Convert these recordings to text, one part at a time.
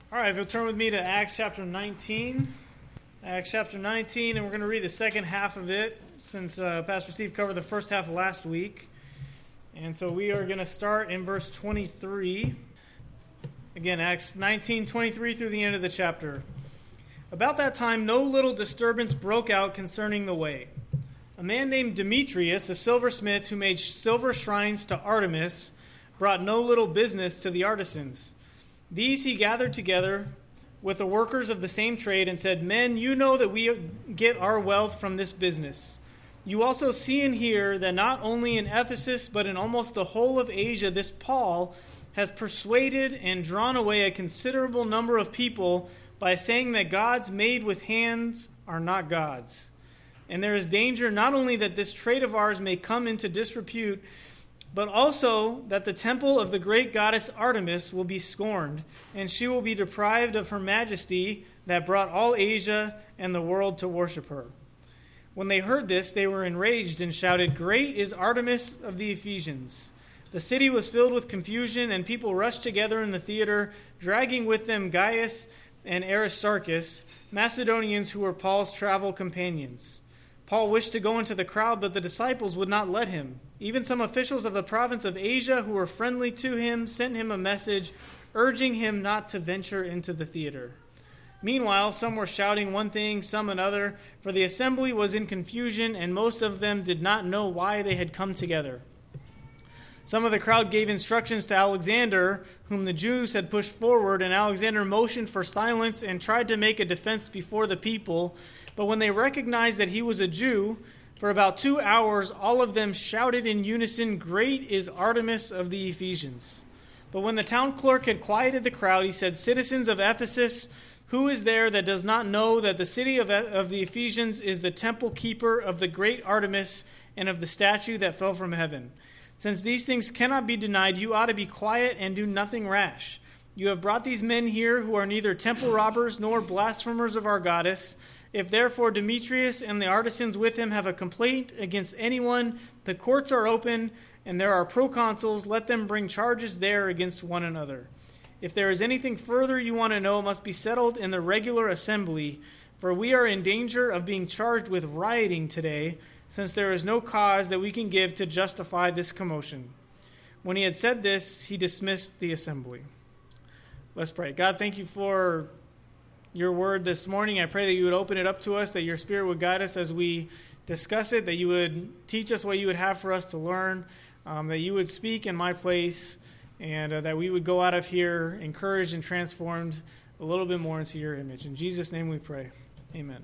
All right, if you'll turn with me to Acts chapter 19. Acts chapter 19, and we're going to read the second half of it since Pastor Steve covered the first half last week. And so we are going to start in verse 23. Again, Acts 19:23 through the end of the chapter. About that time, no little disturbance broke out concerning the way. A man named Demetrius, a silversmith who made silver shrines to Artemis, brought no little business to the artisans. These he gathered together with the workers of the same trade and said, "Men, you know that we get our wealth from this business. You also see and hear that not only in Ephesus, but in almost the whole of Asia, this Paul has persuaded and drawn away a considerable number of people by saying that gods made with hands are not gods. And there is danger not only that this trade of ours may come into disrepute, but also that the temple of the great goddess Artemis will be scorned, and she will be deprived of her majesty that brought all Asia and the world to worship her." When they heard this, they were enraged and shouted, "Great is Artemis of the Ephesians!" The city was filled with confusion, and people rushed together in the theater, dragging with them Gaius and Aristarchus, Macedonians who were Paul's travel companions. Paul wished to go into the crowd, but the disciples would not let him. Even some officials of the province of Asia who were friendly to him sent him a message urging him not to venture into the theater. Meanwhile, some were shouting one thing, some another, for the assembly was in confusion, and most of them did not know why they had come together. Some of the crowd gave instructions to Alexander, whom the Jews had pushed forward, and Alexander motioned for silence and tried to make a defense before the people. But when they recognized that he was a Jew, for about 2 hours all of them shouted in unison, "Great is Artemis of the Ephesians." But when the town clerk had quieted the crowd, he said, "Citizens of Ephesus, who is there that does not know that the city of the Ephesians is the temple keeper of the great Artemis and of the statue that fell from heaven? Since these things cannot be denied, you ought to be quiet and do nothing rash. You have brought these men here who are neither temple robbers nor blasphemers of our goddess. If therefore Demetrius and the artisans with him have a complaint against anyone, the courts are open, and there are proconsuls. Let them bring charges there against one another. If there is anything further you want to know, it must be settled in the regular assembly, for we are in danger of being charged with rioting today, since there is no cause that we can give to justify this commotion." When he had said this, he dismissed the assembly. Let's pray. God, thank you for your word this morning. I pray that you would open it up to us, that your Spirit would guide us as we discuss it, that you would teach us what you would have for us to learn, that you would speak in my place, and that we would go out of here encouraged and transformed a little bit more into your image. In Jesus' name we pray. Amen.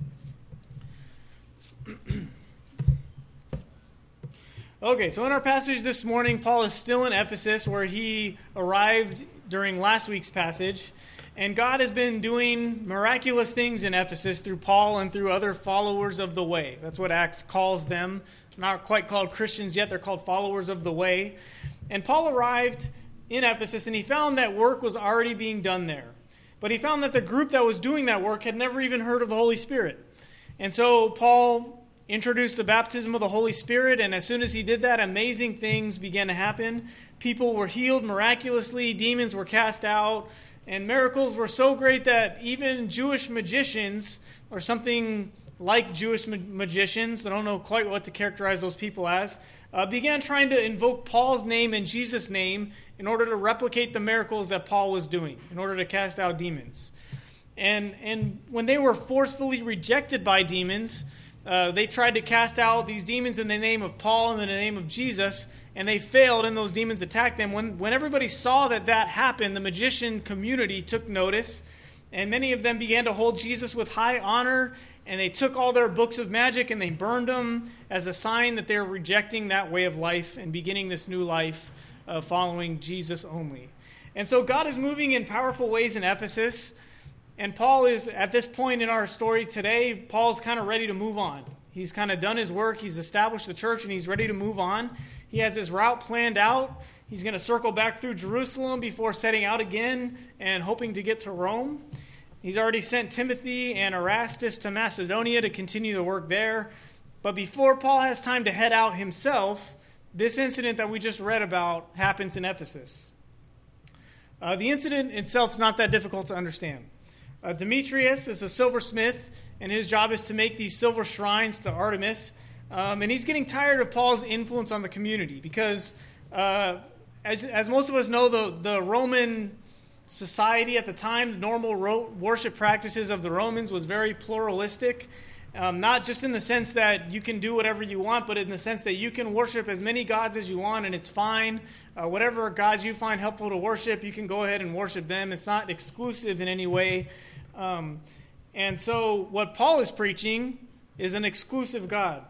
Okay, so in our passage this morning, Paul is still in Ephesus, where he arrived during last week's passage. And God has been doing miraculous things in Ephesus through Paul and through other followers of the way. That's what Acts calls them. Not quite called Christians yet, they're called followers of the way. And Paul arrived in Ephesus, and he found that work was already being done there. But he found that the group that was doing that work had never even heard of the Holy Spirit. And so Paul introduced the baptism of the Holy Spirit, and as soon as he did that, amazing things began to happen. People were healed miraculously, demons were cast out, and miracles were so great that even Jewish magicians, or something like Jewish magicians, I don't know quite what to characterize those people as, began trying to invoke Paul's name and Jesus' name in order to replicate the miracles that Paul was doing, in order to cast out demons. And when they were forcefully rejected by demons, they tried to cast out these demons in the name of Paul and in the name of Jesus, and they failed, and those demons attacked them. When everybody saw that happened, the magician community took notice, and many of them began to hold Jesus with high honor, and they took all their books of magic and they burned them as a sign that they were rejecting that way of life and beginning this new life of following Jesus only. And so God is moving in powerful ways in Ephesus. And Paul is, at this point in our story today, Paul's kind of ready to move on. He's kind of done his work. He's established the church, and he's ready to move on. He has his route planned out. He's going to circle back through Jerusalem before setting out again and hoping to get to Rome. He's already sent Timothy and Erastus to Macedonia to continue the work there. But before Paul has time to head out himself, this incident that we just read about happens in Ephesus. The incident itself is not that difficult to understand. Demetrius is a silversmith, and his job is to make these silver shrines to Artemis. And he's getting tired of Paul's influence on the community because, as most of us know, the Roman society at the time, the normal worship practices of the Romans was very pluralistic. Not just in the sense that you can do whatever you want, but in the sense that you can worship as many gods as you want and it's fine. Whatever gods you find helpful to worship, you can go ahead and worship them. It's not exclusive in any way. And so what Paul is preaching is an exclusive God.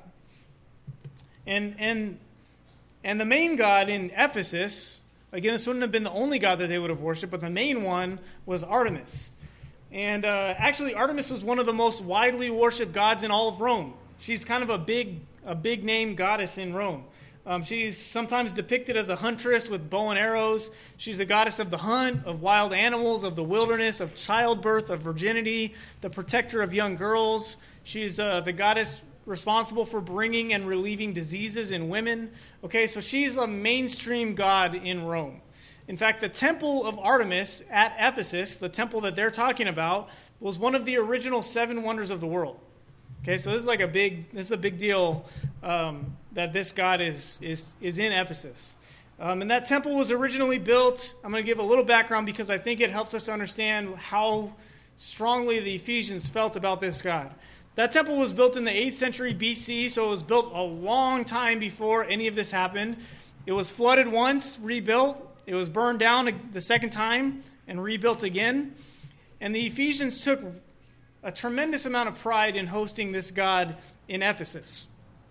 And the main god in Ephesus, again, this wouldn't have been the only god that they would have worshipped, but the main one was Artemis. And actually, Artemis was one of the most widely worshipped gods in all of Rome. She's kind of a big name goddess in Rome. She's sometimes depicted as a huntress with bow and arrows. She's the goddess of the hunt, of wild animals, of the wilderness, of childbirth, of virginity, the protector of young girls. She's the goddess responsible for bringing and relieving diseases in women. Okay, so she's a mainstream god in Rome. In fact, the temple of Artemis at Ephesus, the temple that they're talking about, was one of the original 7 wonders of the world. Okay, so this is a big deal that this god is in Ephesus. And that temple was originally built. I'm going to give a little background because I think it helps us to understand how strongly the Ephesians felt about this god. That temple was built in the 8th century BC, so it was built a long time before any of this happened. It was flooded once, rebuilt. It was burned down the second time and rebuilt again. And the Ephesians took a tremendous amount of pride in hosting this god in Ephesus.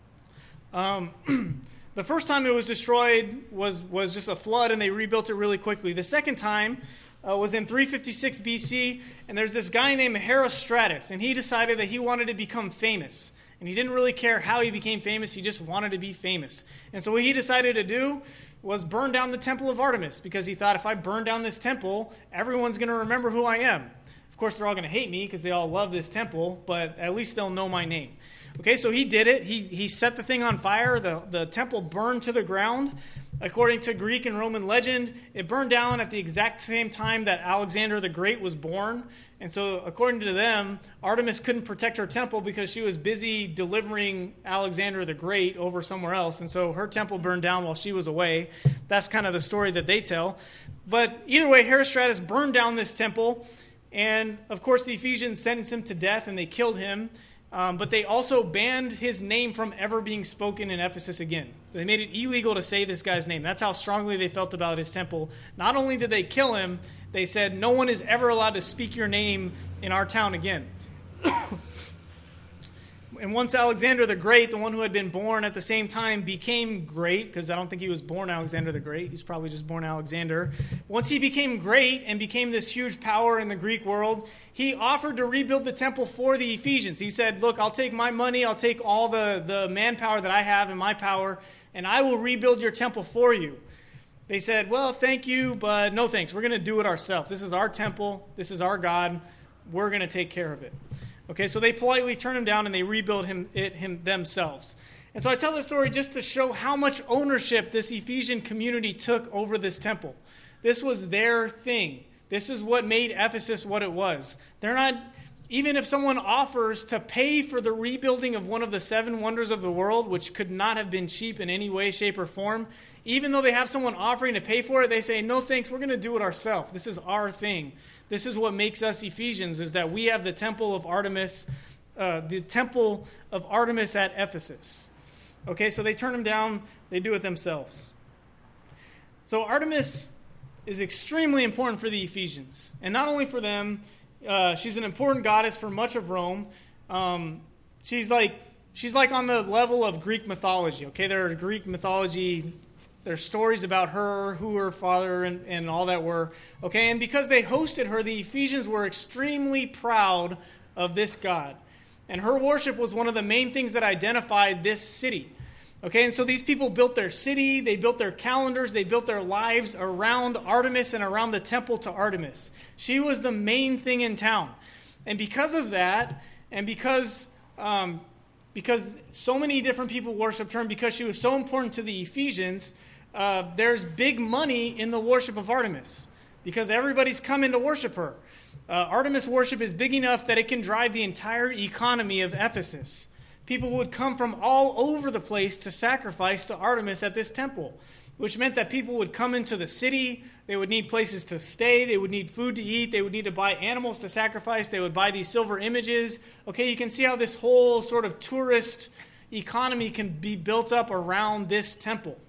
The first time it was destroyed was just a flood, and they rebuilt it really quickly. The second time was in 356 BC, and there's this guy named Herostratus, and he decided that he wanted to become famous. And he didn't really care how he became famous, he just wanted to be famous. And so what he decided to do was burn down the temple of Artemis, because he thought, if I burn down this temple, everyone's going to remember who I am. Of course, they're all going to hate me because they all love this temple, but at least they'll know my name. Okay, so he did it. He set the thing on fire. The temple burned to the ground. According to Greek and Roman legend, it burned down at the exact same time that Alexander the Great was born. And so, according to them, Artemis couldn't protect her temple because she was busy delivering Alexander the Great over somewhere else. And so her temple burned down while she was away. That's kind of the story that they tell. But either way, Herostratus burned down this temple. And, of course, the Ephesians sentenced him to death and they killed him. But they also banned his name from ever being spoken in Ephesus again. So they made it illegal to say this guy's name. That's how strongly they felt about his temple. Not only did they kill him, they said, no one is ever allowed to speak your name in our town again. And once Alexander the Great, the one who had been born at the same time, became great, because I don't think he was born Alexander the Great, he's probably just born Alexander. Once he became great and became this huge power in the Greek world, he offered to rebuild the temple for the Ephesians. He said, look, I'll take my money, I'll take all the manpower that I have and my power, and I will rebuild your temple for you. They said, well, thank you, but no thanks. We're going to do it ourselves. This is our temple. This is our God. We're going to take care of it. Okay, so they politely turned him down and they rebuilt him themselves. And so I tell this story just to show how much ownership this Ephesian community took over this temple. This was their thing. This is what made Ephesus what it was. They're not, even if someone offers to pay for the rebuilding of one of the 7 wonders of the world, which could not have been cheap in any way, shape, or form, even though they have someone offering to pay for it, they say, no thanks, we're going to do it ourselves. This is our thing. This is what makes us Ephesians, is that we have the temple of Artemis, at Ephesus. Okay, so they turn them down. They do it themselves. So Artemis is extremely important for the Ephesians. And not only for them, she's an important goddess for much of Rome. She's like on the level of Greek mythology. Okay, there are Greek mythology. There's stories about her, who her father and all that were. Okay, and because they hosted her, the Ephesians were extremely proud of this god. And her worship was one of the main things that identified this city. Okay, and so these people built their city, they built their calendars, they built their lives around Artemis and around the temple to Artemis. She was the main thing in town. And because of that, and because so many different people worshipped her, and because she was so important to the Ephesians, there's big money in the worship of Artemis. because everybody's coming to worship her. Artemis worship is big enough that it can drive the entire economy of Ephesus. People would come from all over the place to sacrifice to Artemis at this temple, which meant that people would come into the city. They would need places to stay. They would need food to eat. They would need to buy animals to sacrifice. They would buy these silver images. Okay, you can see how this whole sort of tourist economy can be built up around this temple.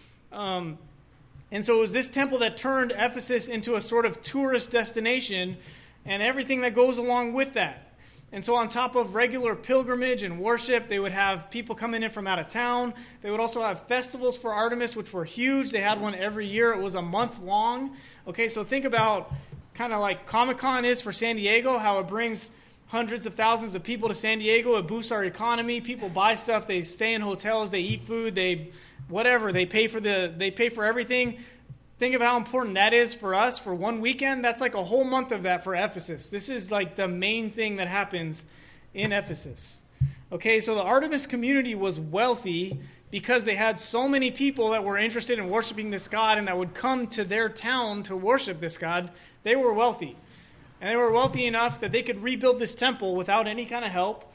And so it was this temple that turned Ephesus into a sort of tourist destination and everything that goes along with that. And so on top of regular pilgrimage and worship, they would have people coming in from out of town. They would also have festivals for Artemis, which were huge. They had one every year. It was a month long. Okay, so think about kind of like Comic-Con is for San Diego, how it brings hundreds of thousands of people to San Diego. It boosts our economy. People buy stuff. They stay in hotels. They eat food. They pay for everything. Think of how important that is for us for one weekend. That's like a whole month of that for Ephesus. This is like the main thing that happens in Ephesus. Okay, so the Artemis community was wealthy because they had so many people that were interested in worshiping this god and that would come to their town to worship this god. They were wealthy. And they were wealthy enough that they could rebuild this temple without any kind of help.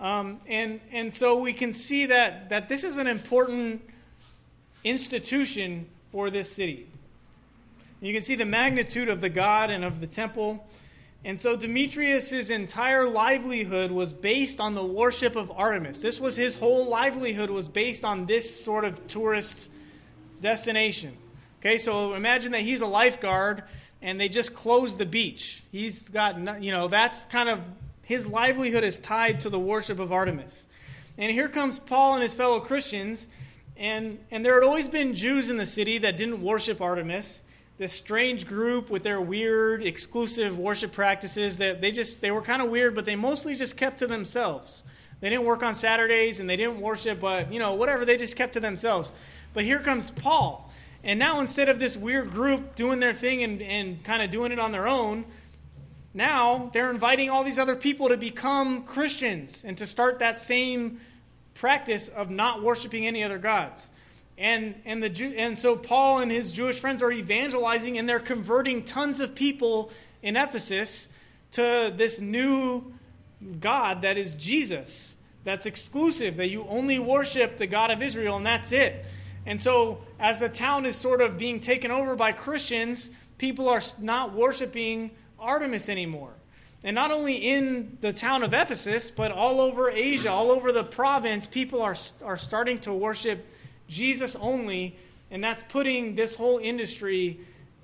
And so we can see that this is an important institution for this city. You can see the magnitude of the god and of the temple. And so Demetrius' entire livelihood was based on the worship of Artemis. This was his whole livelihood was based on this sort of tourist destination. Okay, so imagine that he's a lifeguard and they just closed the beach. He's got, that's kind of, his livelihood is tied to the worship of Artemis. And here comes Paul and his fellow Christians, and there had always been Jews in the city that didn't worship Artemis. This strange group with their weird, exclusive worship practices that they were kind of weird, but they mostly just kept to themselves. They didn't work on Saturdays and they didn't worship, but whatever, they just kept to themselves. But here comes Paul. And now instead of this weird group doing their thing and kind of doing it on their own, now they're inviting all these other people to become Christians and to start that same practice of not worshiping any other gods. And so Paul and his Jewish friends are evangelizing, and they're converting tons of people in Ephesus to this new God that is Jesus, that's exclusive, that you only worship the God of Israel, and that's it. And so as the town is sort of being taken over by Christians, people are not worshiping Artemis anymore. And not only in the town of Ephesus, but all over Asia, all over the province, people are starting to worship Jesus only, and that's putting this whole industry,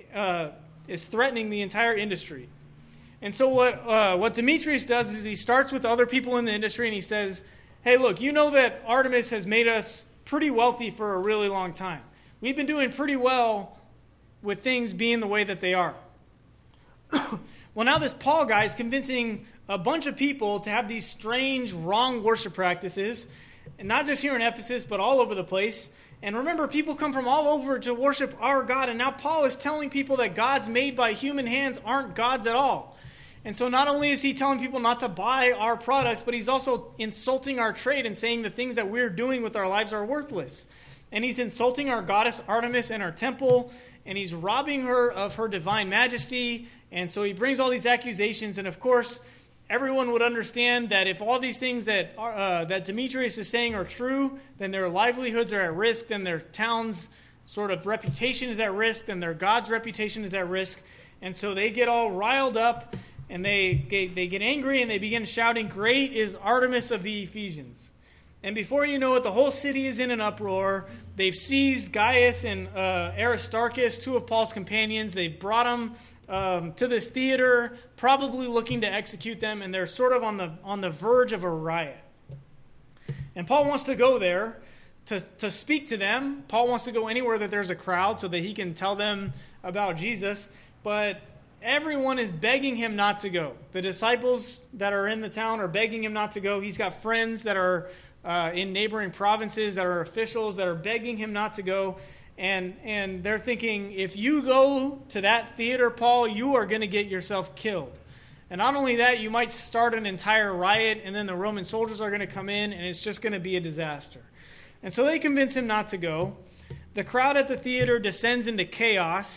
is threatening the entire industry. And so what Demetrius does is he starts with other people in the industry and he says, hey, look, you know that Artemis has made us pretty wealthy for a really long time. We've been doing pretty well with things being the way that they are. Well, now this Paul guy is convincing a bunch of people to have these strange, wrong worship practices, and not just here in Ephesus, but all over the place. And remember, people come from all over to worship our God, and now Paul is telling people that gods made by human hands aren't gods at all. And so not only is he telling people not to buy our products, but he's also insulting our trade and saying the things that we're doing with our lives are worthless. And he's insulting our goddess Artemis and our temple, and he's robbing her of her divine majesty. And so he brings all these accusations, and of course, everyone would understand that if all these things that Demetrius is saying are true, then their livelihoods are at risk, then their town's sort of reputation is at risk, then their God's reputation is at risk. And so they get all riled up, and they get angry, and they begin shouting, "Great is Artemis of the Ephesians." And before you know it, the whole city is in an uproar. They've seized Gaius and Aristarchus, two of Paul's companions. They've brought them to this theater, probably looking to execute them, and they're sort of on the verge of a riot. And Paul wants to go there to speak to them. Paul wants to go anywhere that there's a crowd so that he can tell them about Jesus, but everyone is begging him not to go. The disciples that are in the town are begging him not to go. He's got friends that are in neighboring provinces that are officials that are begging him not to go. And they're thinking, if you go to that theater, Paul, you are going to get yourself killed. And not only that, you might start an entire riot, and then the Roman soldiers are going to come in, and it's just going to be a disaster. And so they convince him not to go. The crowd at the theater descends into chaos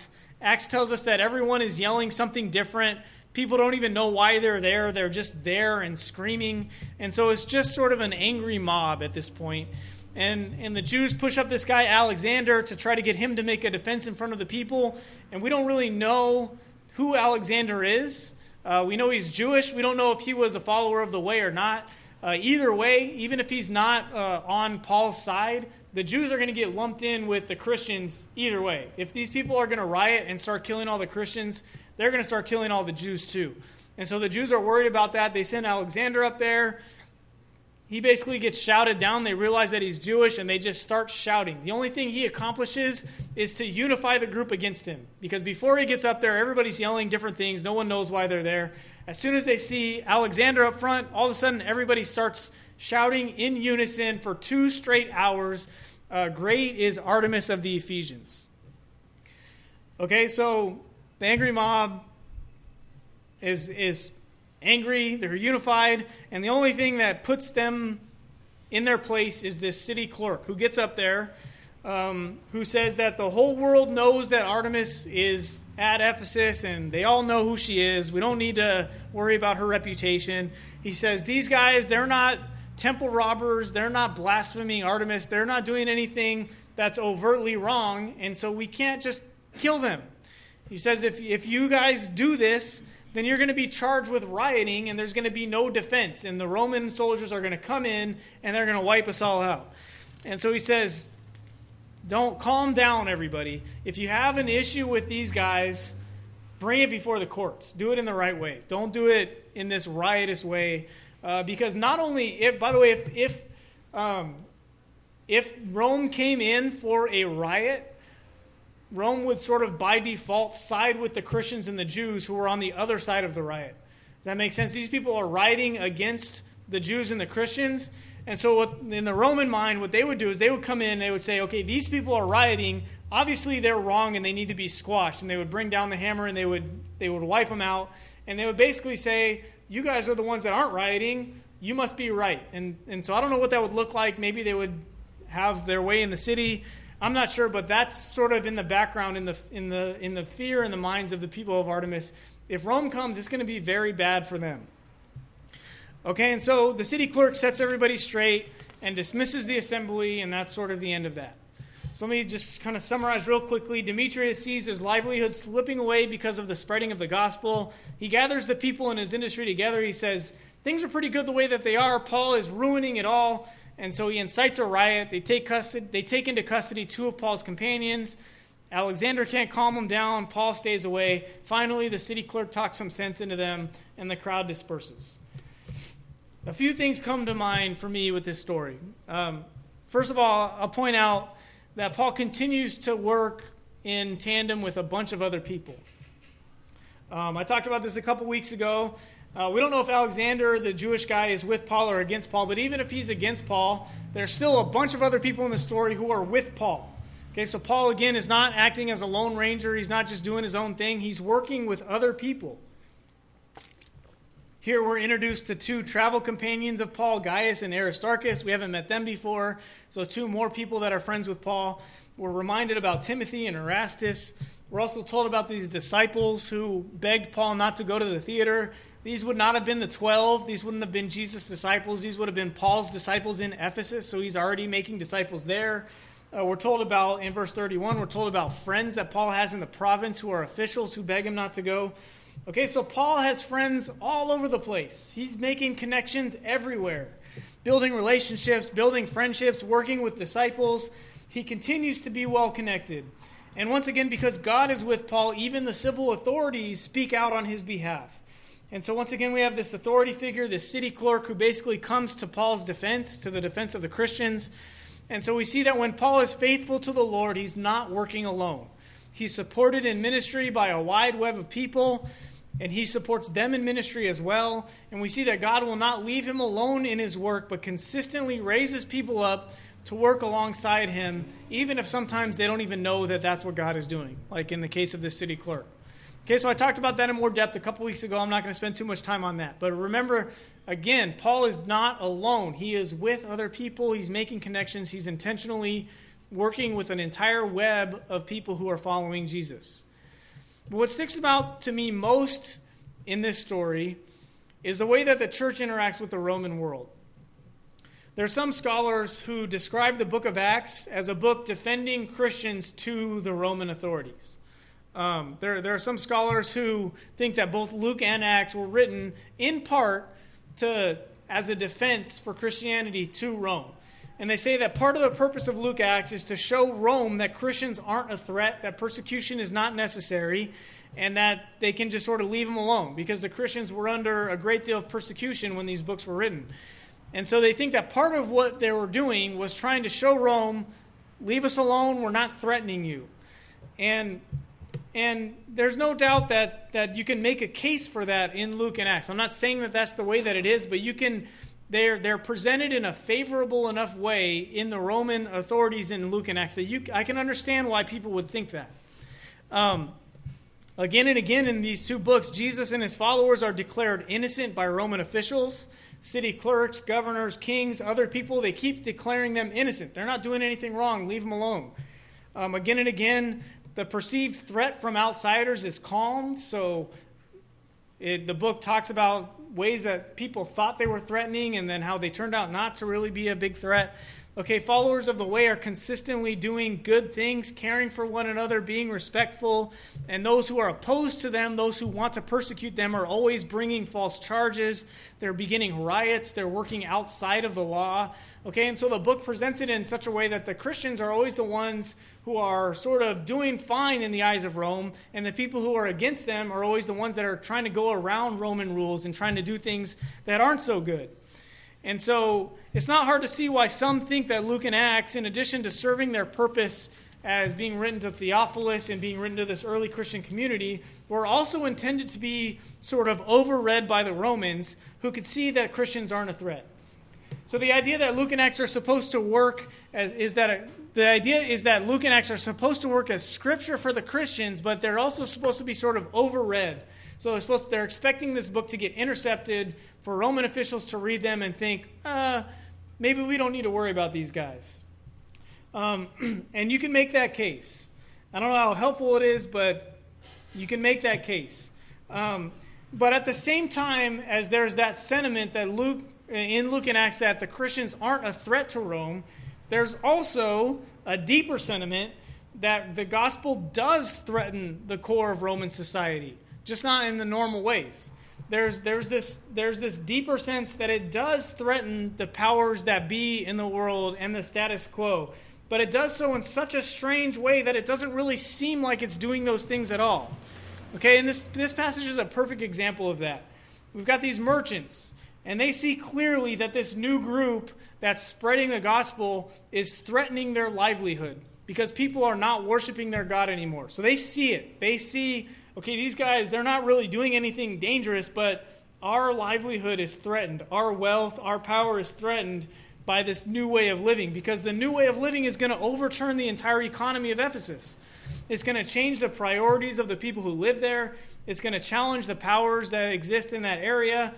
Acts tells us that everyone is yelling something different. People don't even know why they're there. They're just there and screaming. And so it's just sort of an angry mob at this point. And the Jews push up this guy, Alexander, to try to get him to make a defense in front of the people. And we don't really know who Alexander is. We know he's Jewish. We don't know if he was a follower of the way or not. Either way, even if he's not on Paul's side, the Jews are going to get lumped in with the Christians either way. If these people are going to riot and start killing all the Christians, they're going to start killing all the Jews too. And so the Jews are worried about that. They send Alexander up there. He basically gets shouted down. They realize that he's Jewish, and they just start shouting. The only thing he accomplishes is to unify the group against him. Because before he gets up there, everybody's yelling different things. No one knows why they're there. As soon as they see Alexander up front, all of a sudden everybody starts shouting in unison for 2 straight hours, "Great is Artemis of the Ephesians." Okay, so the angry mob is angry, they're unified, and the only thing that puts them in their place is this city clerk who gets up there, who says that the whole world knows that Artemis is at Ephesus, and they all know who she is. We don't need to worry about her reputation. He says, these guys, they're not temple robbers, they're not blaspheming Artemis, they're not doing anything that's overtly wrong, and so we can't just kill them. He says, if you guys do this, then you're going to be charged with rioting, and there's going to be no defense. And the Roman soldiers are going to come in, and they're going to wipe us all out. And so he says, don't calm down, everybody. If you have an issue with these guys, bring it before the courts. Do it in the right way. Don't do it in this riotous way. Because not only, by the way, if Rome came in for a riot, Rome would sort of by default side with the Christians and the Jews who were on the other side of the riot. Does that make sense? These people are rioting against the Jews and the Christians. And so in the Roman mind, what they would do is they would come in and they would say, okay, these people are rioting. Obviously, they're wrong and they need to be squashed. And they would bring down the hammer and they would wipe them out. And they would basically say, you guys are the ones that aren't rioting. You must be right. And so I don't know what that would look like. Maybe they would have their way in the city. I'm not sure, but that's sort of in the background, in the fear in the minds of the people of Artemis. If Rome comes, it's going to be very bad for them. Okay, and so the city clerk sets everybody straight and dismisses the assembly, and that's sort of the end of that. So let me just kind of summarize real quickly. Demetrius sees his livelihood slipping away because of the spreading of the gospel. He gathers the people in his industry together. He says, things are pretty good the way that they are. Paul is ruining it all. And so he incites a riot. They take into custody 2 of Paul's companions. Alexander can't calm them down. Paul stays away. Finally, the city clerk talks some sense into them, and the crowd disperses. A few things come to mind for me with this story. First of all, I'll point out that Paul continues to work in tandem with a bunch of other people. I talked about this a couple weeks ago. We don't know if Alexander, the Jewish guy, is with Paul or against Paul, but even if he's against Paul, there's still a bunch of other people in the story who are with Paul. Okay, so Paul, again, is not acting as a lone ranger. He's not just doing his own thing. He's working with other people. Here we're introduced to 2 travel companions of Paul, Gaius and Aristarchus. We haven't met them before, so 2 more people that are friends with Paul. We're reminded about Timothy and Erastus. We're also told about these disciples who begged Paul not to go to the theater. These would not have been the 12. These wouldn't have been Jesus' disciples. These would have been Paul's disciples in Ephesus, so he's already making disciples there. We're told about, in verse 31, we're told about friends that Paul has in the province who are officials who beg him not to go. Okay, so Paul has friends all over the place. He's making connections everywhere, building relationships, building friendships, working with disciples. He continues to be well connected. And once again, because God is with Paul, even the civil authorities speak out on his behalf. And so once again, we have this authority figure, this city clerk, who basically comes to Paul's defense, to the defense of the Christians. And so we see that when Paul is faithful to the Lord, he's not working alone. He's supported in ministry by a wide web of people, and he supports them in ministry as well. And we see that God will not leave him alone in his work, but consistently raises people up to work alongside him, even if sometimes they don't even know that that's what God is doing, like in the case of this city clerk. Okay, so I talked about that in more depth a couple weeks ago. I'm not going to spend too much time on that. But remember, again, Paul is not alone. He is with other people. He's making connections. He's intentionally working with an entire web of people who are following Jesus. But what sticks out to me most in this story is the way that the church interacts with the Roman world. There are some scholars who describe the book of Acts as a book defending Christians to the Roman authorities. There are some scholars who think that both Luke and Acts were written in part as a defense for Christianity to Rome. And they say that part of the purpose of Luke Acts is to show Rome that Christians aren't a threat, that persecution is not necessary, and that they can just sort of leave them alone, because the Christians were under a great deal of persecution when these books were written. And so they think that part of what they were doing was trying to show Rome, leave us alone, we're not threatening you. And there's no doubt that you can make a case for that in Luke and Acts. I'm not saying that that's the way that it is, but they're presented in a favorable enough way in the Roman authorities in Luke and Acts that I can understand why people would think that. Again and again in these two books, Jesus and his followers are declared innocent by Roman officials, city clerks, governors, kings, other people. They keep declaring them innocent. They're not doing anything wrong. Leave them alone. Again and again, the perceived threat from outsiders is calmed. So the book talks about ways that people thought they were threatening and then how they turned out not to really be a big threat. Okay, followers of the way are consistently doing good things, caring for one another, being respectful. And those who are opposed to them, those who want to persecute them, are always bringing false charges. They're beginning riots. They're working outside of the law. Okay, and so the book presents it in such a way that the Christians are always the ones who are sort of doing fine in the eyes of Rome, and the people who are against them are always the ones that are trying to go around Roman rules and trying to do things that aren't so good. And so it's not hard to see why some think that Luke and Acts, in addition to serving their purpose as being written to Theophilus and being written to this early Christian community, were also intended to be sort of overread by the Romans, who could see that Christians aren't a threat. So the idea that Luke and Acts are supposed to work is that Luke and Acts are supposed to work as scripture for the Christians, but they're also supposed to be sort of overread. So they're expecting this book to get intercepted, for Roman officials to read them and think, maybe we don't need to worry about these guys. And you can make that case. I don't know how helpful it is, but you can make that case. But at the same time as there's that sentiment that in Luke and Acts that the Christians aren't a threat to Rome, there's also a deeper sentiment that the gospel does threaten the core of Roman society, just not in the normal ways. There's this deeper sense that it does threaten the powers that be in the world and the status quo, but it does so in such a strange way that it doesn't really seem like it's doing those things at all. Okay, and this passage is a perfect example of that. We've got these merchants, and they see clearly that this new group that's spreading the gospel is threatening their livelihood because people are not worshiping their God anymore. So they see it. They see, okay, these guys, they're not really doing anything dangerous, but our livelihood is threatened. Our wealth, our power is threatened by this new way of living, because the new way of living is going to overturn the entire economy of Ephesus. It's going to change the priorities of the people who live there. It's going to challenge the powers that exist in that area.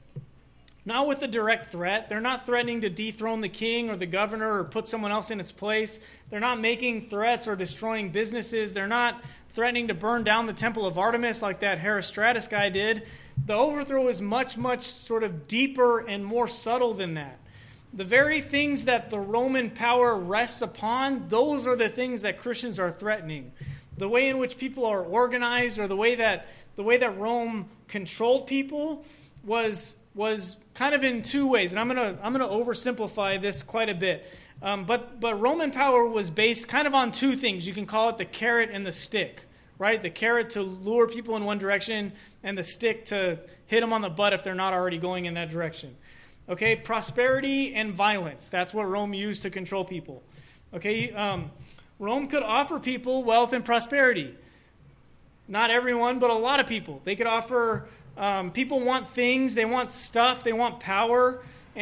Not with a direct threat. They're not threatening to dethrone the king or the governor or put someone else in its place. They're not making threats or destroying businesses. They're not threatening to burn down the temple of Artemis like that Herostratus guy did. The overthrow is much, much sort of deeper and more subtle than that. The very things that the Roman power rests upon, those are the things that Christians are threatening. The way in which people are organized, or the way that Rome controlled people was kind of in two ways, and I'm gonna oversimplify this quite a bit. But Roman power was based kind of on two things. You can call it the carrot and the stick, right? The carrot to lure people in one direction, and the stick to hit them on the butt if they're not already going in that direction. Okay, prosperity and violence. That's what Rome used to control people. Okay, Rome could offer people wealth and prosperity. Not everyone, but a lot of people. They could offer. People want things, they want stuff, they want power,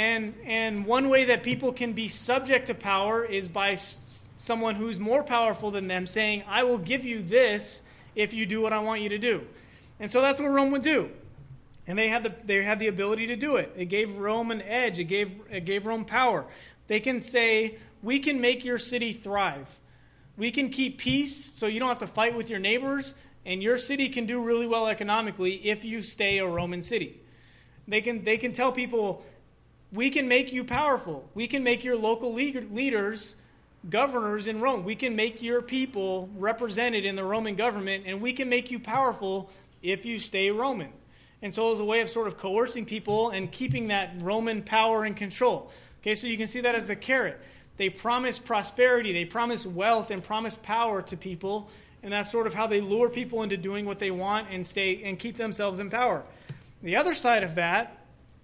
and one way that people can be subject to power is by someone who's more powerful than them saying, I will give you this if you do what I want you to do. And so that's what Rome would do. And they had the ability to do it. It gave Rome an edge. It gave Rome power. They can say, we can make your city thrive. We can keep peace so you don't have to fight with your neighbors. and your city can do really well economically if you stay a Roman city. They can tell people, we can make you powerful. We can make your local leaders governors in Rome. We can make your people represented in the Roman government, and we can make you powerful if you stay Roman. And so it was a way of sort of coercing people and keeping that Roman power and control. Okay, so you can see that as the carrot. They promise prosperity, they promise wealth, and promise power to people, and that's sort of how they lure people into doing what they want and stay and keep themselves in power. The other side of that,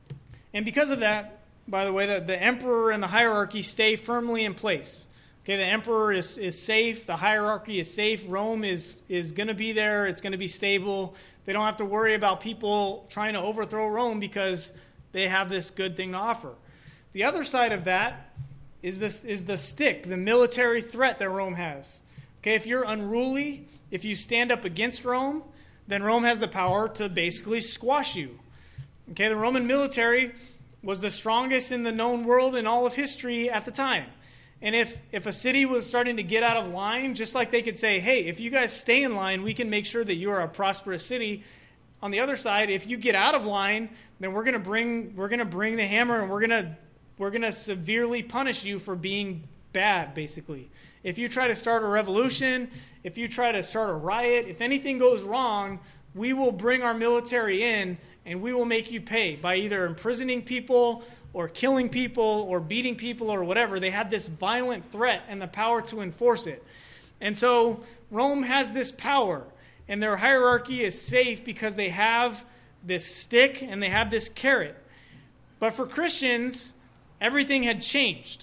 and because of that, by the way, the emperor and the hierarchy stay firmly in place. Okay, the emperor is safe, the hierarchy is safe, Rome is going to be there, it's going to be stable. They don't have to worry about people trying to overthrow Rome because they have this good thing to offer. The other side of that is the stick, the military threat that Rome has. Okay, if you're unruly, if you stand up against Rome, then Rome has the power to basically squash you. Okay, the Roman military was the strongest in the known world in all of history at the time. And if a city was starting to get out of line, just like they could say, hey, if you guys stay in line, we can make sure that you are a prosperous city. On the other side, if you get out of line, then we're going to bring the hammer and we're going to severely punish you for being bad, basically. If you try to start a revolution, if you try to start a riot, if anything goes wrong, we will bring our military in and we will make you pay by either imprisoning people or killing people or beating people or whatever. They had this violent threat and the power to enforce it. And so Rome has this power, and their hierarchy is safe because they have this stick and they have this carrot. But for Christians, everything had changed.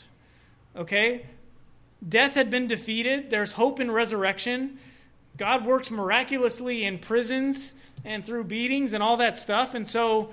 Okay? Death had been defeated. There's hope in resurrection. God works miraculously in prisons and through beatings and all that stuff. And so,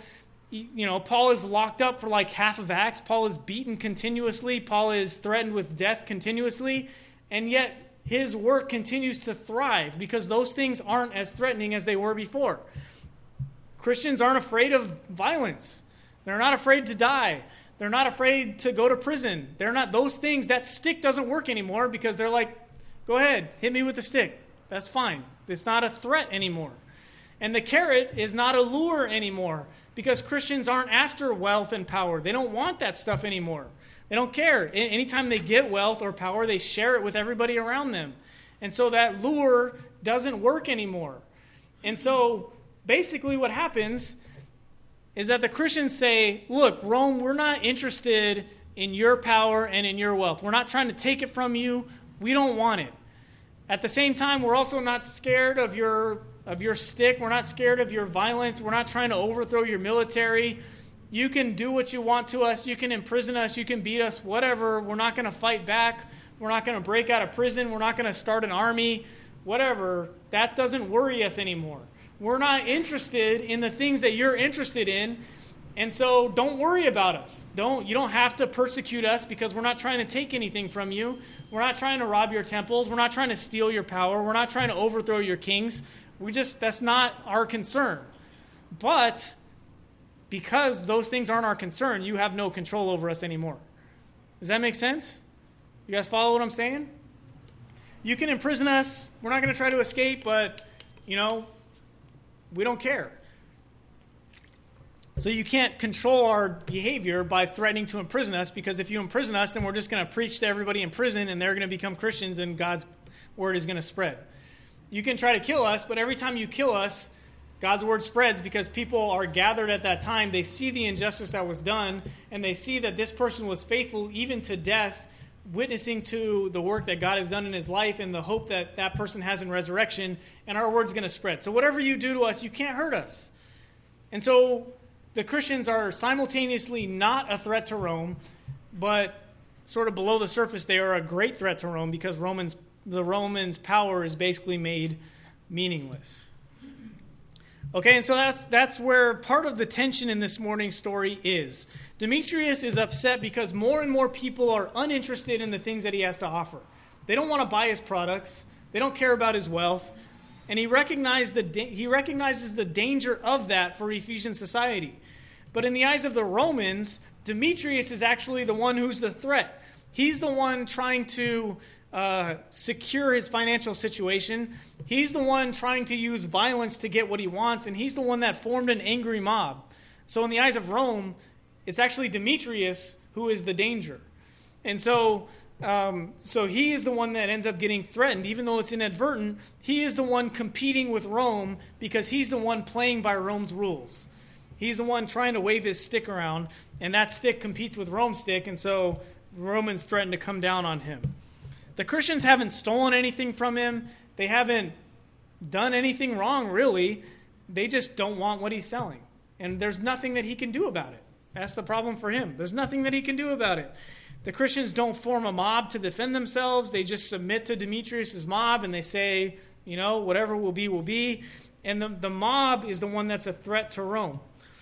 Paul is locked up for like half of Acts. Paul is beaten continuously. Paul is threatened with death continuously. And yet his work continues to thrive because those things aren't as threatening as they were before. Christians aren't afraid of violence. They're not afraid to die. They're not afraid to go to prison. They're not those things. That stick doesn't work anymore because they're like, go ahead, hit me with the stick. That's fine. It's not a threat anymore. And the carrot is not a lure anymore because Christians aren't after wealth and power. They don't want that stuff anymore. They don't care. Anytime they get wealth or power, they share it with everybody around them. And so that lure doesn't work anymore. And so basically what happens is that the Christians say, look, Rome, we're not interested in your power and in your wealth. We're not trying to take it from you. We don't want it. At the same time, we're also not scared of your stick. We're not scared of your violence. We're not trying to overthrow your military. You can do what you want to us. You can imprison us. You can beat us, whatever. We're not going to fight back. We're not going to break out of prison. We're not going to start an army, whatever. That doesn't worry us anymore. We're not interested in the things that you're interested in, and so don't worry about us. You don't have to persecute us because we're not trying to take anything from you. We're not trying to rob your temples. We're not trying to steal your power. We're not trying to overthrow your kings. That's not our concern. But because those things aren't our concern, you have no control over us anymore. Does that make sense? You guys follow what I'm saying? You can imprison us. We're not going to try to escape, but, we don't care. So you can't control our behavior by threatening to imprison us, because if you imprison us, then we're just going to preach to everybody in prison and they're going to become Christians and God's word is going to spread. You can try to kill us, but every time you kill us, God's word spreads because people are gathered at that time. They see the injustice that was done, and they see that this person was faithful even to death, witnessing to the work that God has done in his life and the hope that that person has in resurrection, and our word's going to spread. So whatever you do to us, you can't hurt us. And so the Christians are simultaneously not a threat to Rome, but sort of below the surface, they are a great threat to Rome because the Romans' power is basically made meaningless. Okay, and so that's where part of the tension in this morning's story is. Demetrius is upset because more and more people are uninterested in the things that he has to offer. They don't want to buy his products. They don't care about his wealth. And he recognizes the danger of that for Ephesian society. But in the eyes of the Romans, Demetrius is actually the one who's the threat. He's the one trying to secure his financial situation. He's the one trying to use violence to get what he wants, and he's the one that formed an angry mob. So in the eyes of Rome, it's actually Demetrius who is the danger. And so he is the one that ends up getting threatened, even though it's inadvertent. He is the one competing with Rome because he's the one playing by Rome's rules. He's the one trying to wave his stick around, and that stick competes with Rome's stick, and so Romans threaten to come down on him. The Christians haven't stolen anything from him. They haven't done anything wrong, really. They just don't want what he's selling. And there's nothing that he can do about it. That's the problem for him. There's nothing that he can do about it. The Christians don't form a mob to defend themselves. They just submit to Demetrius' mob, and they say, whatever will be, will be. And the mob is the one that's a threat to Rome.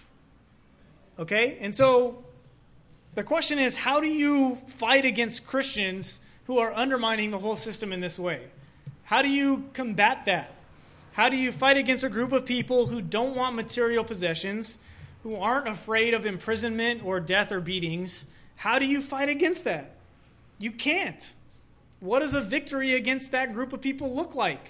Okay? And so the question is, how do you fight against Christians who are undermining the whole system in this way? How do you combat that? How do you fight against a group of people who don't want material possessions, who aren't afraid of imprisonment or death or beatings? How do you fight against that? You can't. What does a victory against that group of people look like?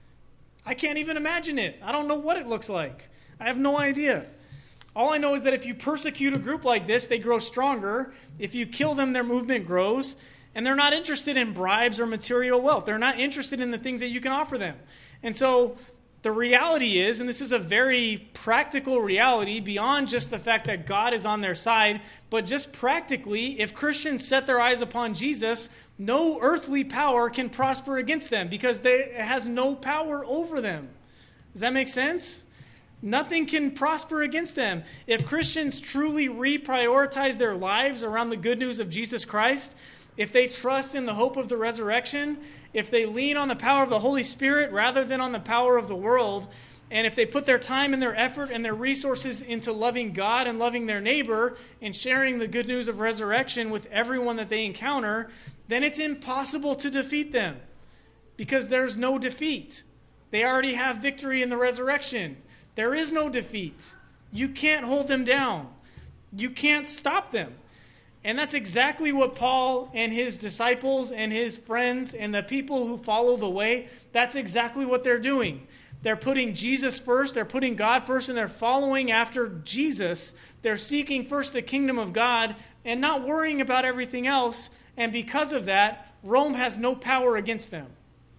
I can't even imagine it. I don't know what it looks like. I have no idea. All I know is that if you persecute a group like this, they grow stronger. If you kill them, their movement grows. And they're not interested in bribes or material wealth. They're not interested in the things that you can offer them. And so the reality is, and this is a very practical reality beyond just the fact that God is on their side, but just practically, if Christians set their eyes upon Jesus, no earthly power can prosper against them because it has no power over them. Does that make sense? Nothing can prosper against them. If Christians truly reprioritize their lives around the good news of Jesus Christ, if they trust in the hope of the resurrection, if they lean on the power of the Holy Spirit rather than on the power of the world, and if they put their time and their effort and their resources into loving God and loving their neighbor and sharing the good news of resurrection with everyone that they encounter, then it's impossible to defeat them because there's no defeat. They already have victory in the resurrection. There is no defeat. You can't hold them down. You can't stop them. And that's exactly what Paul and his disciples and his friends and the people who follow the way, that's exactly what they're doing. They're putting Jesus first, they're putting God first, and they're following after Jesus. They're seeking first the kingdom of God and not worrying about everything else. And because of that, Rome has no power against them.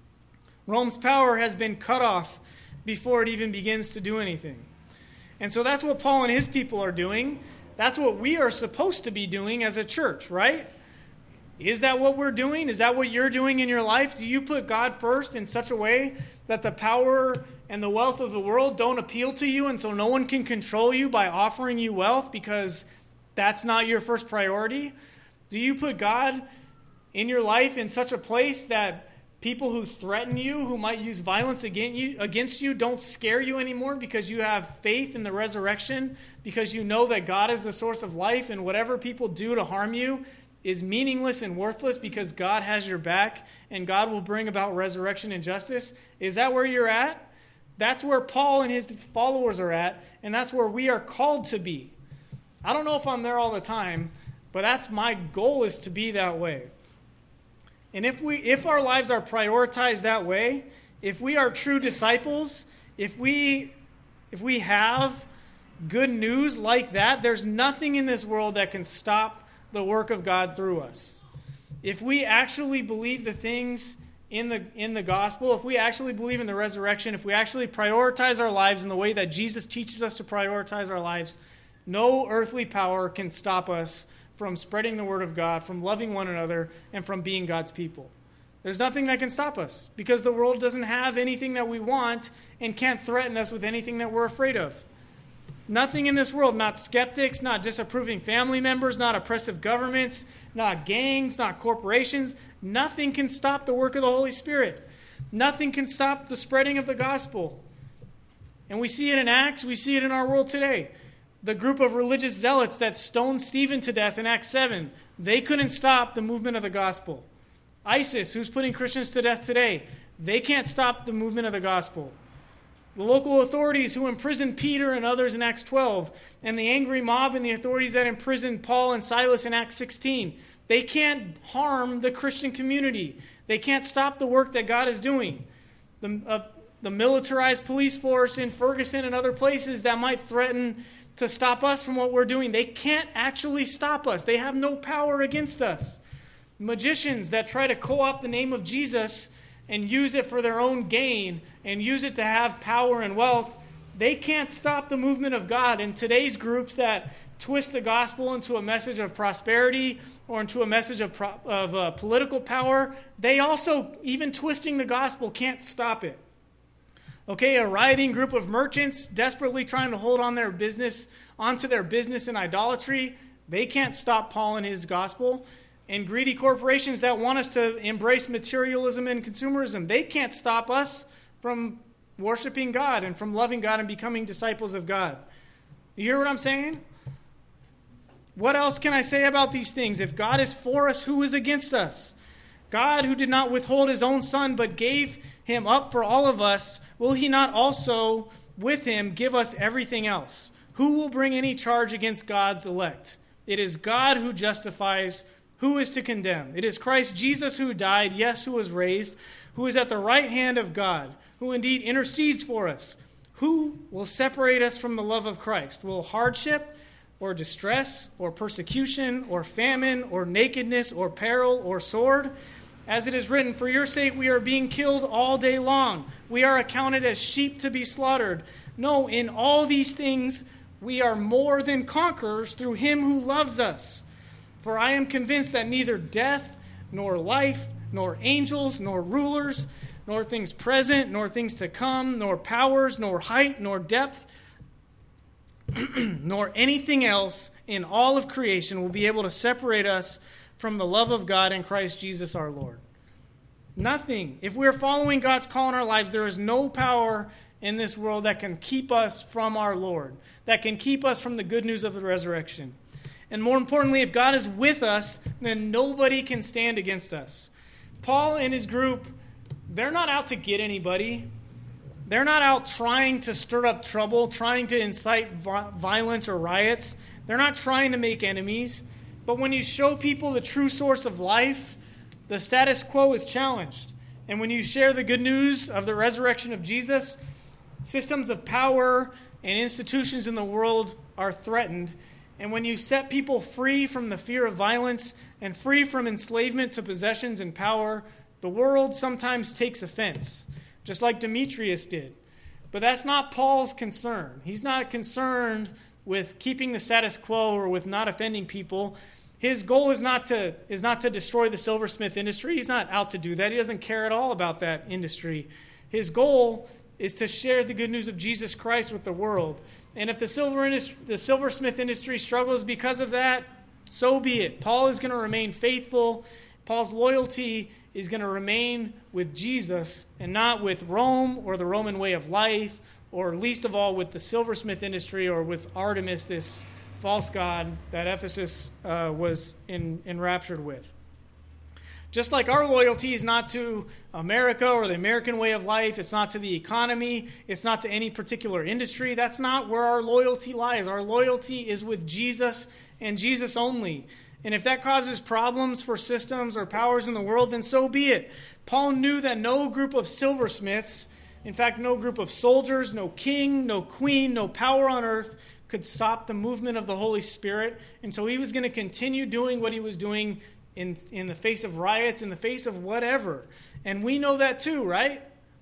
Rome's power has been cut off before it even begins to do anything. And so that's what Paul and his people are doing. That's what we are supposed to be doing as a church, right? Is that what we're doing? Is that what you're doing in your life? Do you put God first in such a way that the power and the wealth of the world don't appeal to you, and so no one can control you by offering you wealth because that's not your first priority? Do you put God in your life in such a place that people who threaten you, who might use violence against you, don't scare you anymore because you have faith in the resurrection, because you know that God is the source of life, and whatever people do to harm you is meaningless and worthless because God has your back and God will bring about resurrection and justice? Is that where you're at? That's where Paul and his followers are at, and that's where we are called to be. I don't know if I'm there all the time, but that's my goal, is to be that way. And if our lives are prioritized that way, if we are true disciples, if we have good news like that, there's nothing in this world that can stop the work of God through us. If we actually believe the things in the gospel, if we actually believe in the resurrection, if we actually prioritize our lives in the way that Jesus teaches us to prioritize our lives, no earthly power can stop us from spreading the word of God, from loving one another, and from being God's people. There's nothing that can stop us because the world doesn't have anything that we want and can't threaten us with anything that we're afraid of. Nothing in this world, not skeptics, not disapproving family members, not oppressive governments, not gangs, not corporations. Nothing can stop the work of the Holy Spirit. Nothing can stop the spreading of the gospel. And we see it in Acts, we see it in our world today. The group of religious zealots that stoned Stephen to death in Acts 7, they couldn't stop the movement of the gospel. ISIS, who's putting Christians to death today, they can't stop the movement of the gospel. The local authorities who imprisoned Peter and others in Acts 12, and the angry mob and the authorities that imprisoned Paul and Silas in Acts 16, They can't harm the Christian community. They can't stop the work that God is doing. The militarized police force in Ferguson and other places that might threaten to stop us from what we're doing, they can't actually stop us. They have no power against us. Magicians that try to co-opt the name of Jesus and use it for their own gain and use it to have power and wealth, they can't stop the movement of God. And today's groups that twist the gospel into a message of prosperity or into a message of political power, they also, even twisting the gospel, can't stop it. Okay, a rioting group of merchants desperately trying to hold on onto their business in idolatry, they can't stop Paul and his gospel. And greedy corporations that want us to embrace materialism and consumerism, they can't stop us from worshiping God and from loving God and becoming disciples of God. You hear what I'm saying? What else can I say about these things? If God is for us, who is against us? God, who did not withhold his own Son, but gave him up for all of us, will he not also with him give us everything else? Who will bring any charge against God's elect? It is God who justifies. Who is to condemn? It is Christ Jesus who died, yes, who was raised, who is at the right hand of God, who indeed intercedes for us. Who will separate us from the love of Christ? Will hardship or distress or persecution or famine or nakedness or peril or sword? As it is written, for your sake we are being killed all day long. We are accounted as sheep to be slaughtered. No, in all these things we are more than conquerors through him who loves us. For I am convinced that neither death, nor life, nor angels, nor rulers, nor things present, nor things to come, nor powers, nor height, nor depth, nor anything else in all of creation will be able to separate us from the love of God in Christ Jesus our Lord. Nothing. If we're following God's call in our lives, there is no power in this world that can keep us from our Lord, that can keep us from the good news of the resurrection. And more importantly, if God is with us, then nobody can stand against us. Paul and his group, they're not out to get anybody. They're not out trying to stir up trouble, trying to incite violence or riots. They're not trying to make enemies. But when you show people the true source of life, the status quo is challenged. And when you share the good news of the resurrection of Jesus, systems of power and institutions in the world are threatened. And when you set people free from the fear of violence and free from enslavement to possessions and power, the world sometimes takes offense, just like Demetrius did. But that's not Paul's concern. He's not concerned with keeping the status quo or with not offending people. His goal is not to destroy the silversmith industry. He's not out to do that. He doesn't care at all about that industry. His goal is to share the good news of Jesus Christ with the world. And if the silversmith industry struggles because of that, so be it. Paul is going to remain faithful. Paul's loyalty is going to remain with Jesus and not with Rome or the Roman way of life, or least of all with the silversmith industry or with Artemis, this false god that Ephesus was enraptured with. Just like our loyalty is not to America or the American way of life, it's not to the economy, it's not to any particular industry. That's not where our loyalty lies. Our loyalty is with Jesus and Jesus only. And if that causes problems for systems or powers in the world, then so be it. Paul knew that no group of silversmiths, in fact, no group of soldiers, no king, no queen, no power on earth could stop the movement of the Holy Spirit. And so he was going to continue doing what he was doing in the face of riots, in the face of whatever. And we know that too, right?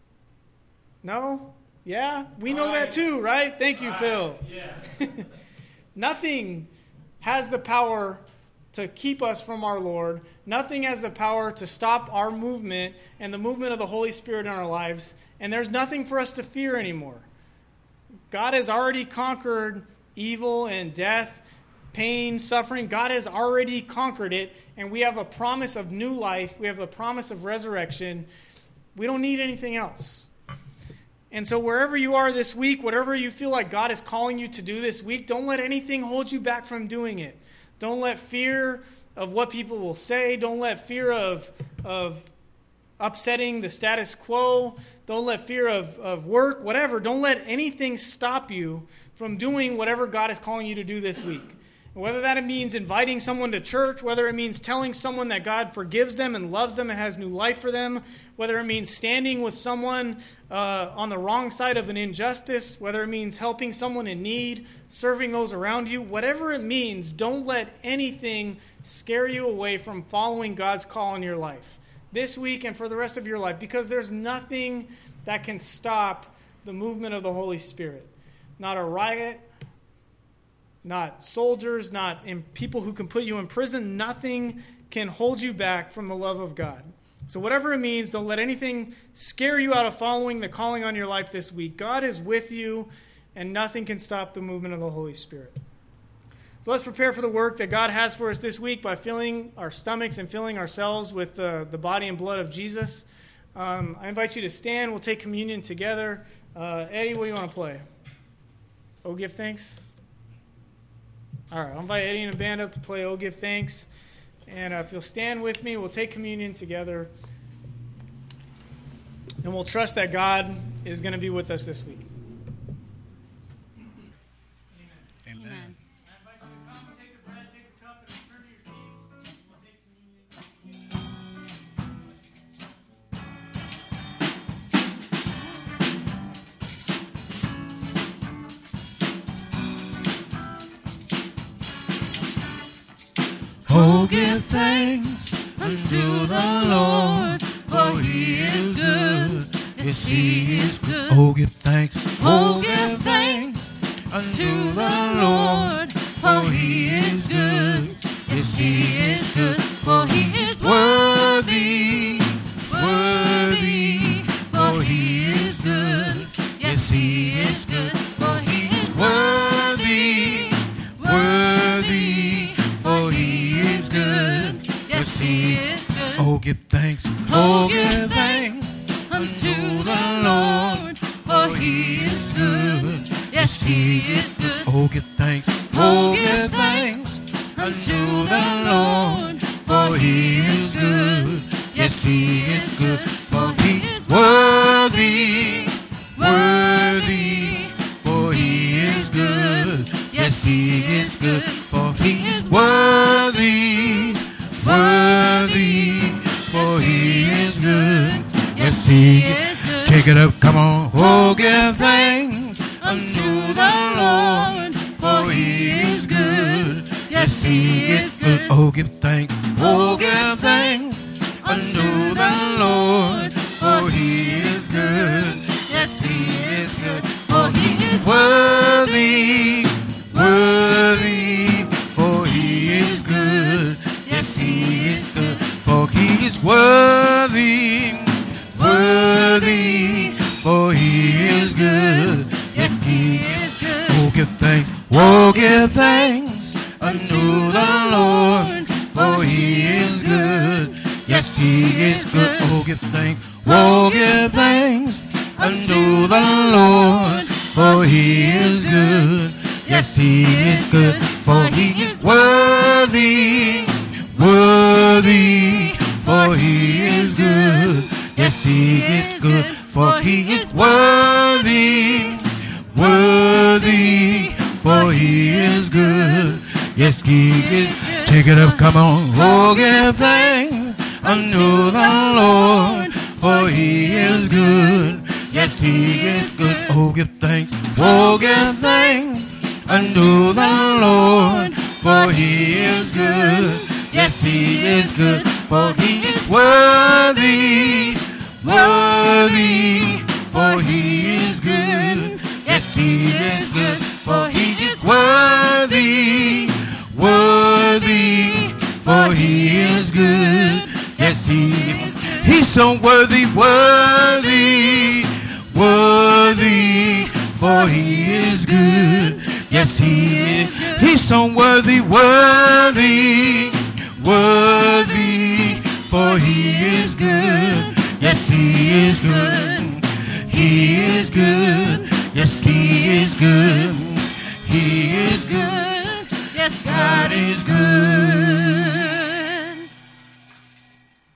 No? Yeah? We know that too, right? Thank you, Phil. Yeah. Nothing has the power to keep us from our Lord. Nothing has the power to stop our movement and the movement of the Holy Spirit in our lives. And there's nothing for us to fear anymore. God has already conquered evil and death, pain, suffering. God has already conquered it, and we have a promise of new life. We have a promise of resurrection. We don't need anything else. And so wherever you are this week, whatever you feel like God is calling you to do this week, don't let anything hold you back from doing it. Don't let fear of what people will say. Don't let fear of upsetting the status quo. Don't let fear of work, whatever. Don't let anything stop you from doing whatever God is calling you to do this week. Whether that means inviting someone to church, whether it means telling someone that God forgives them and loves them and has new life for them, whether it means standing with someone on the wrong side of an injustice, whether it means helping someone in need, serving those around you, whatever it means, don't let anything scare you away from following God's call in your life this week and for the rest of your life, because there's nothing that can stop the movement of the Holy Spirit. Not a riot, not soldiers, not people who can put you in prison. Nothing can hold you back from the love of God. So whatever it means, don't let anything scare you out of following the calling on your life this week. God is with you, and nothing can stop the movement of the Holy Spirit. So let's prepare for the work that God has for us this week by filling our stomachs and filling ourselves with the body and blood of Jesus. I invite you to stand. We'll take communion together. Eddie, what do you want to play? Oh, give thanks? All right, I'll invite Eddie and the band up to play Oh, Give Thanks. And if you'll stand with me, we'll take communion together. And we'll trust that God is going to be with us this week. Amen. I invite you to come and take the bread, take the cup, and return to your seats. We'll take communion. Oh, give thanks unto the Lord, for He is good. Yes, He is good. Oh, give thanks. Oh, give thanks unto the Lord, for He is good. Yes, He is good. For He is worthy, worthy. For He is good. Yes, He is good. For He is worthy, worthy. For He is good. Yes, He is good. Oh, give thanks. Oh, give thanks unto the Lord, for He is good. Yes, He is good. Oh, give thanks. Oh, give thanks unto the Lord, for He is good. Yes, He is good. For He is worthy, worthy. For He is good. Yes, He is good. For He is worthy, worthy. For He is good. Yes, He is good. Take it up, come on. Oh, give thanks unto the Lord, for He is good. Yes, He is good. Oh, give thanks. Oh, give thanks unto the Lord, for He is good. Yes, He is good. For He is worthy, worthy. For He is good. Yes, He is good. For He is worthy, worthy. For He is good. Yes, He is good. Oh, give thanks. Oh, give thanks unto the Lord, for He is good. Yes, He is good. Oh, give thanks. Oh, give thanks unto the Lord, for He is good. Yes, He is good. For He is worthy, worthy. For He is good. Yes, He is good. For He is worthy, worthy. For He is good. Yes, He is. Take it up, come on. Oh, give thanks unto the Lord, for He is good. Yes, He is good. Oh, give thanks. Oh, give thanks unto the Lord, for He is good. Yes, He is good. For He is worthy, worthy. For He is good. Yes, He is good. For He is worthy, worthy. For He is good. Yes, He is. He's so worthy, worthy, worthy. For He is good. Yes, He is. He's so worthy, worthy,